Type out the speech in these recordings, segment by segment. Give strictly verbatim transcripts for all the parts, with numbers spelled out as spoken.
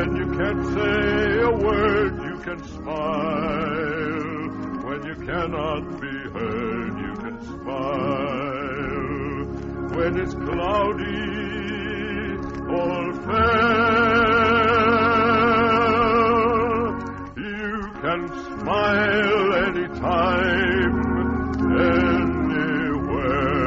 When you can't say a word, you can smile. When you cannot be heard, you can smile. When it's cloudy or fair, you can smile anytime, anywhere.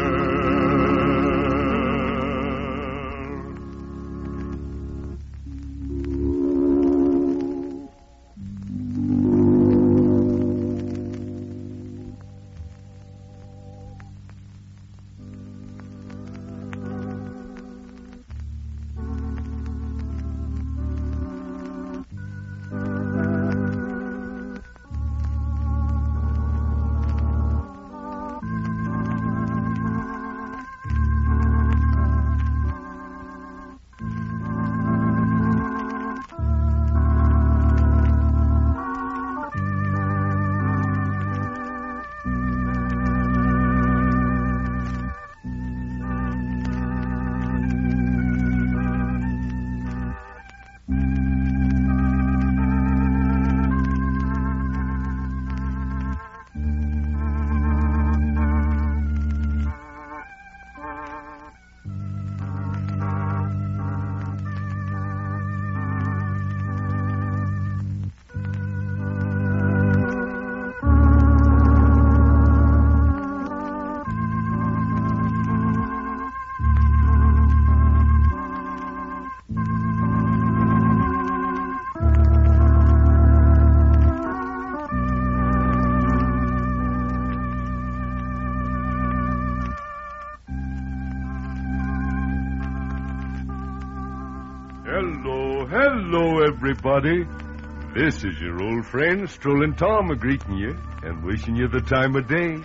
Hello, hello, everybody. This is your old friend, Strolling Tom, a-greeting you and wishing you the time of day.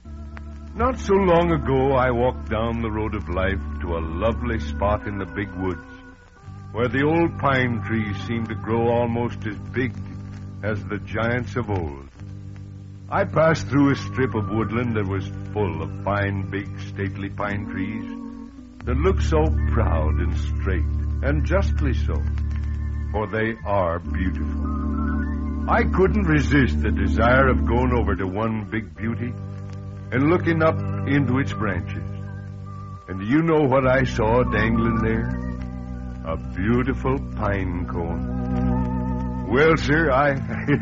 Not so long ago, I walked down the road of life to a lovely spot in the big woods where the old pine trees seemed to grow almost as big as the giants of old. I passed through a strip of woodland that was full of fine, big, stately pine trees that looked so proud and straight. And justly so, for they are beautiful. I couldn't resist the desire of going over to one big beauty and looking up into its branches. And do you know what I saw dangling there? A beautiful pine cone. Well, sir, I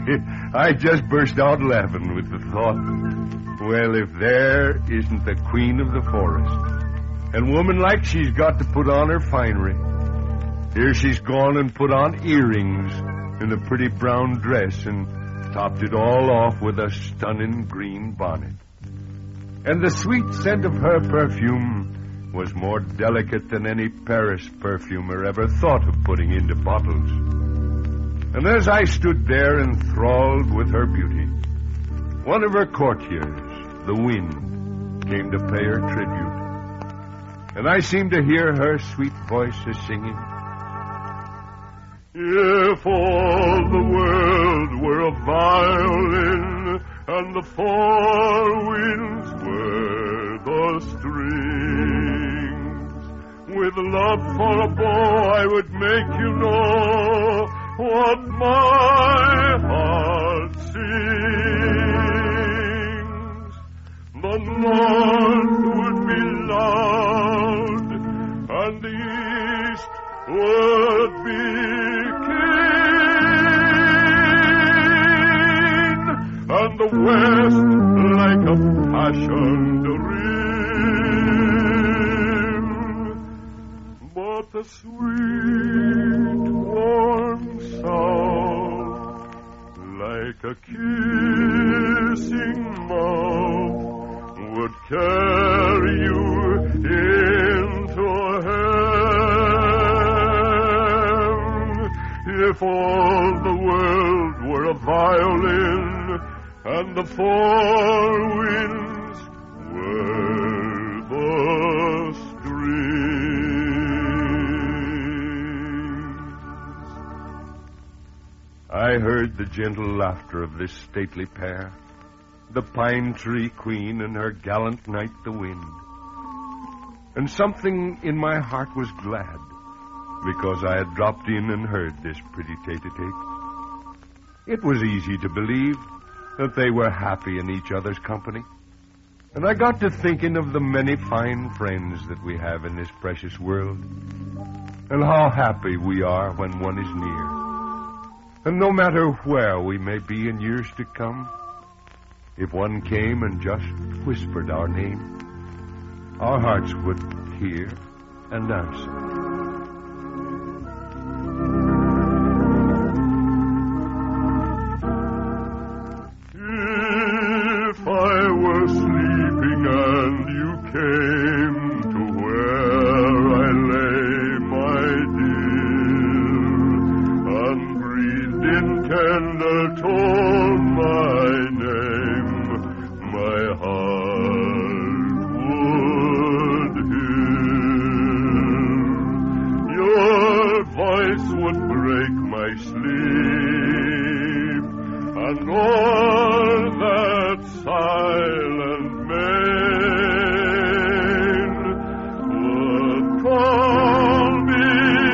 I just burst out laughing with the thought, well, if there isn't the queen of the forest, and woman like she's got to put on her finery. Here she's gone and put on earrings and a pretty brown dress and topped it all off with a stunning green bonnet. And the sweet scent of her perfume was more delicate than any Paris perfumer ever thought of putting into bottles. And as I stood there enthralled with her beauty, one of her courtiers, the wind, came to pay her tribute. And I seemed to hear her sweet voice a-singing, if all the world were a violin and the four winds were the strings, with love for a bow I would make you know what my heart sings. The north would be loud and the east would be and the west like a passion dream. But the sweet warm sound, like a kissing mouth, would carry you into heaven. If all the world were a violin and the four winds were the strings. I heard the gentle laughter of this stately pair, the pine tree queen and her gallant knight the wind. And something in my heart was glad, because I had dropped in and heard this pretty tete-a-tete. It was easy to believe that they were happy in each other's company. And I got to thinking of the many fine friends that we have in this precious world, and how happy we are when one is near. And no matter where we may be in years to come, if one came and just whispered our name, our hearts would hear and answer. If I were sleeping and you came to where I lay, my dear, and breathed in tender tone my name, my heart would hear. Your voice would break my sleep, and all that silent maid would call me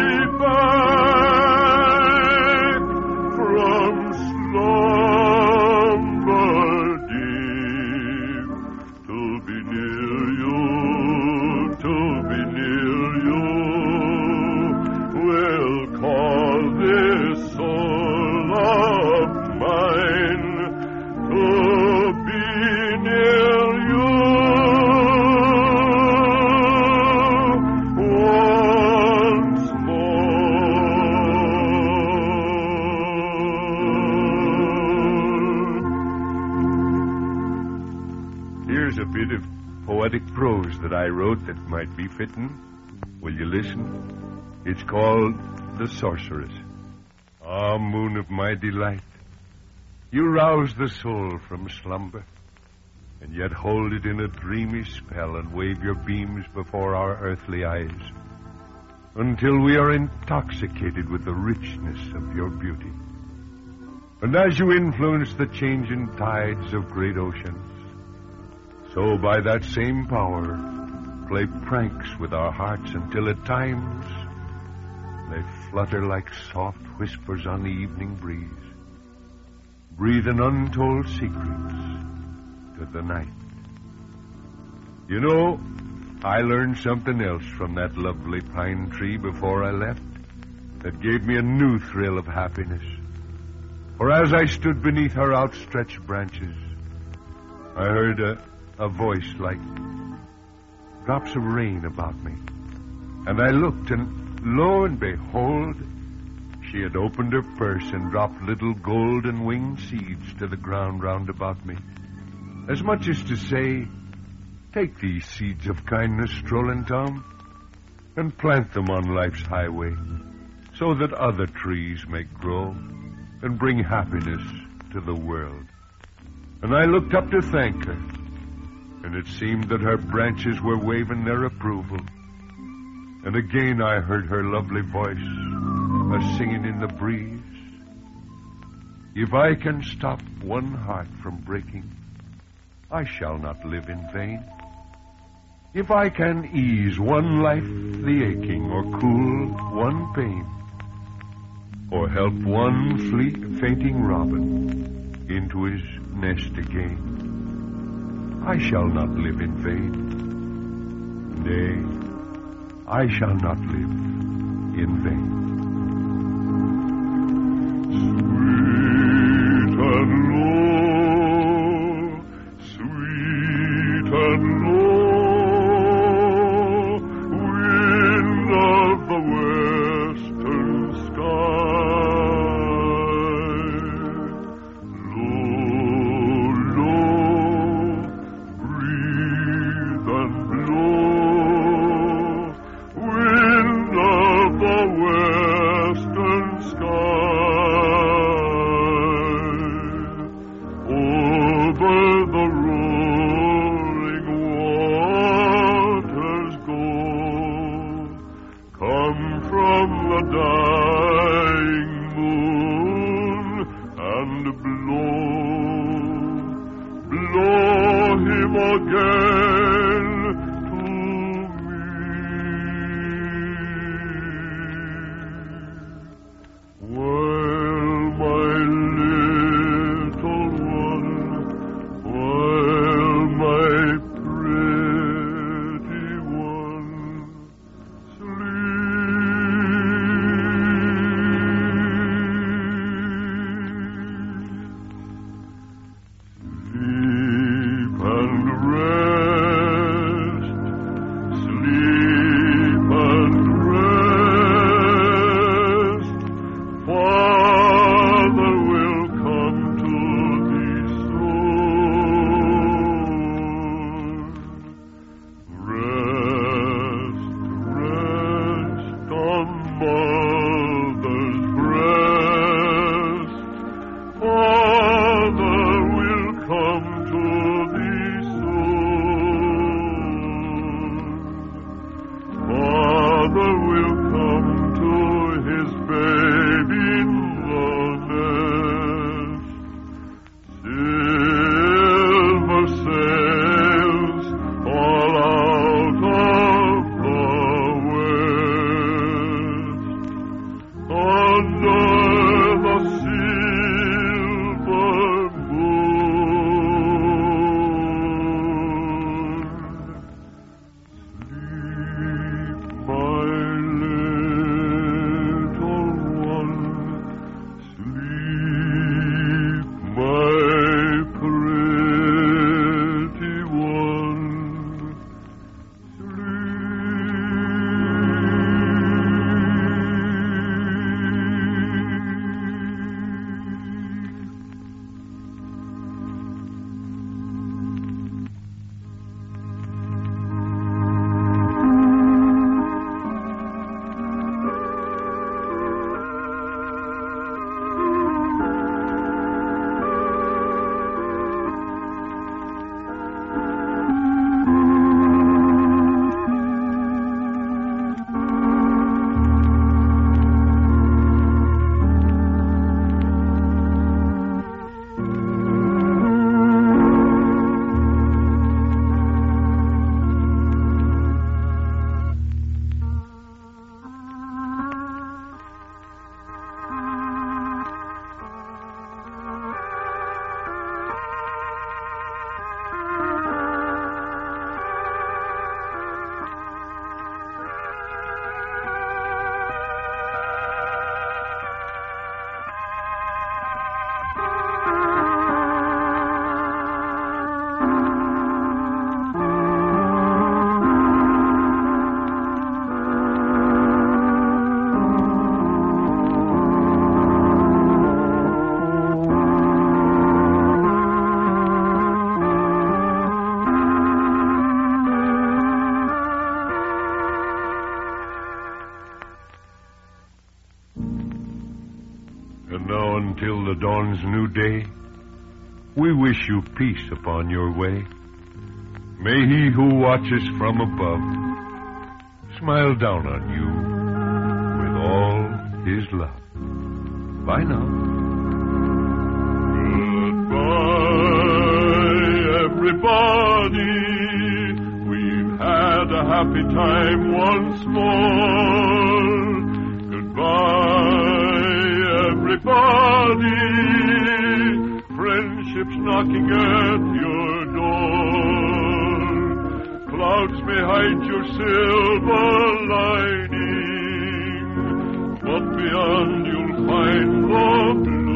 back from slumber deep, to be near you, to be near you, will call this soul of mine to be near you once more. Here's a bit of poetic prose that I wrote that might be fitting. Will you listen? It's called The Sorceress. Ah, moon of my delight, you rouse the soul from slumber, and yet hold it in a dreamy spell and wave your beams before our earthly eyes, until we are intoxicated with the richness of your beauty. And as you influence the changing tides of great oceans, so by that same power play pranks with our hearts until at times they flutter like soft whispers on the evening breeze, breathing untold secrets to the night. You know, I learned something else from that lovely pine tree before I left that gave me a new thrill of happiness. For as I stood beneath her outstretched branches, I heard a, a voice like drops of rain about me. And I looked, and lo and behold, she had opened her purse and dropped little golden winged seeds to the ground round about me, as much as to say, take these seeds of kindness, Strolling Tom, and plant them on life's highway, so that other trees may grow and bring happiness to the world. And I looked up to thank her, and it seemed that her branches were waving their approval. And again I heard her lovely voice a-singing in the breeze. If I can stop one heart from breaking, I shall not live in vain. If I can ease one life the aching, or cool one pain, or help one fleet fainting robin into his nest again, I shall not live in vain. Nay, I shall not live in vain. Sweet and low, sweet and low, wind of the western sky, low, low, breathe and blow, wind of the western sky, over the rolling waters go, come from the dying moon and blow, blow him again to me. will come to his baby in the nest. Silver sails all out of the west. Under the silver moon. Sleep, my little one. Sleep, my pretty one. And now until the dawn's new day, we wish you peace upon your way. May he who watches from above smile down on you with all his love. Bye now. Goodbye, everybody. We've had a happy time once more. Goodbye, everybody. Friendship's knocking at your door. Clouds may hide your silver lining, but beyond you'll find the blue.